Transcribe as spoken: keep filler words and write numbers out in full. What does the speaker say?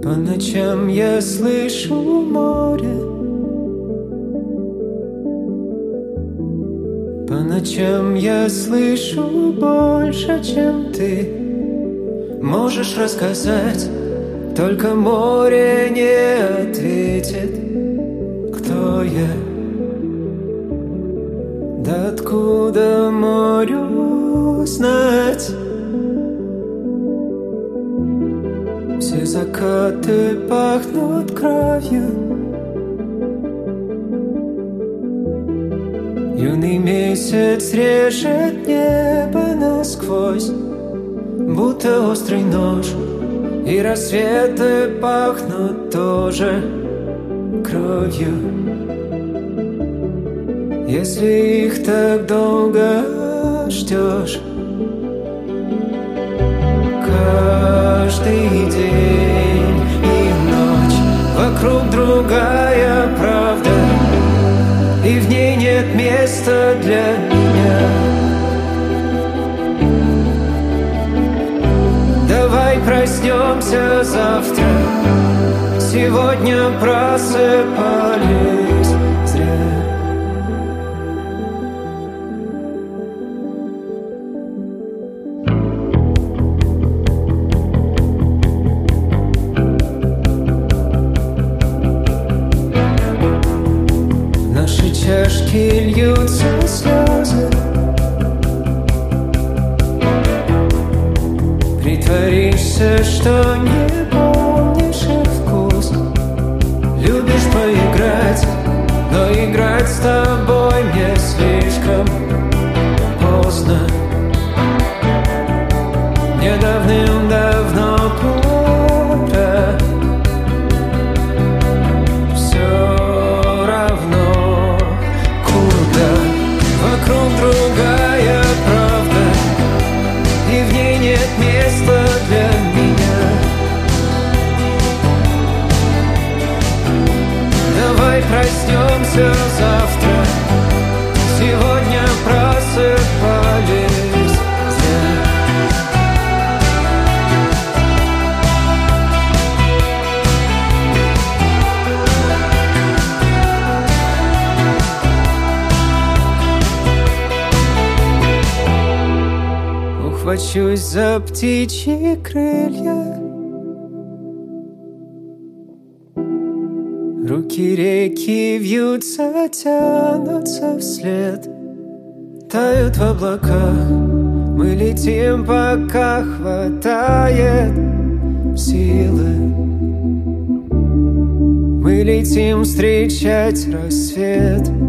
По ночам я слышу море, по ночам я слышу больше, чем ты можешь рассказать. Только море не ответит, кто я. Да откуда морю знать? Все закаты пахнут кровью. Юный месяц режет небо насквозь, будто острый нож. И рассветы пахнут тоже кровью. Если их так долго ждешь, каждый день и ночь вокруг другая правда, и в ней нет места для меня. Давай проснемся завтра, сегодня просыпались зря. В наши чашки льются слезы. Притворишься, что не помнишь их вкус. Любишь поиграть, но играть с тобой мне слишком поздно. Мне давным-давно пора. Все равно куда. Вокруг другая правда, и в ней нет места для меня. Давай проснемся завтра, сегодня просыпались зря. Ухвачусь за птичьи крылья, руки реки вьются, тянутся вслед, тают в облаках. Мы летим, пока хватает силы. Мы летим встречать рассвет.